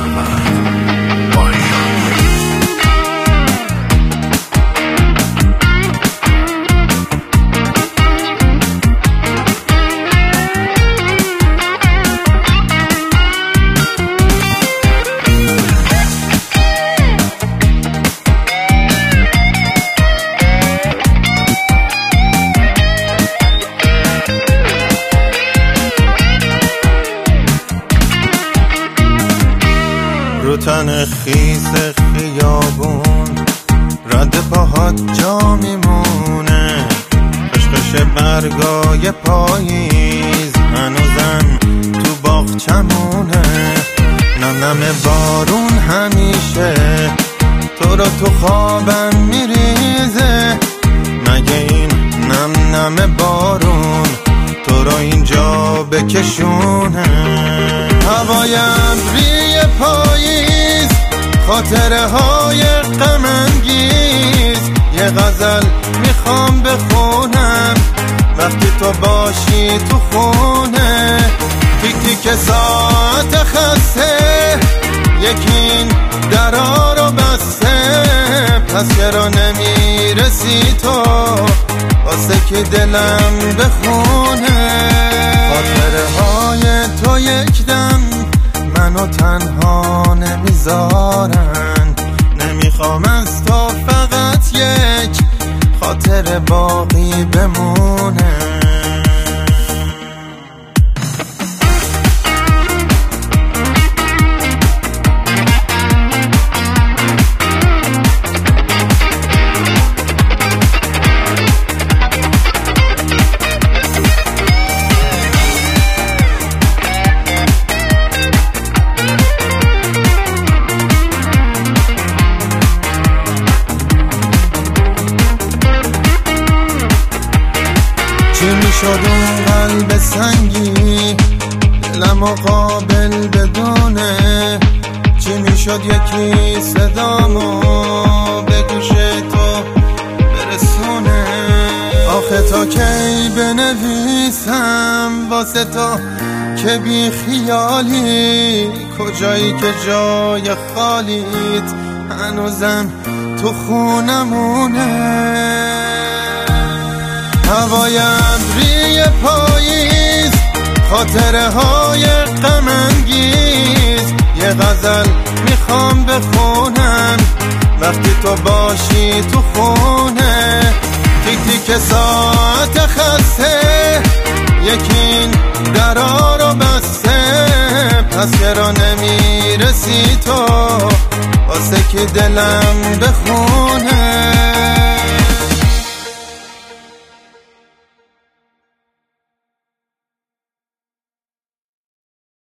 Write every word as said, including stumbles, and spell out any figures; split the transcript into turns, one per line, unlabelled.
رو تن خیس خیابون رد پاهات جا میمونه، خشخش برگای پاییز هنوزم تو باغچمونه، نم نم بارون همیشه تو رو تو خوابم میریزه، مگه این نم نم بارون تو رو اینجا بکشونه. هوای ابری پاییز، خاطره های غم انگیز، یه غزل میخوام بخونم وقتی تو باشی تو خونه. تیک تیک ساعت خسته یکین درا رو بسته، پس چرا نمیرسی تو واسه که دلم بخونه. خاطره های تو یک دم منو تنها نمیذارن، نمیخوام از تو فقط یک خاطر باقی بمونه. چی میشد اون قلب سنگی دلم قابل بدونه، چی میشد یکی صدامو به گوش تو برسونه. آخه تا کی بنویسم واسه تو که بی خیالی، کجایی که جای خالیت هنوزم تو خونمونه. هوای ابری پاییز، خاطره های غم انگیز، یه غزل میخوام بخونم وقتی تو باشی تو خونه. تیک تیک ساعت خسته یکین درا رو بسته، پس چرا نمیرسی تو واسه که دلم بخونه.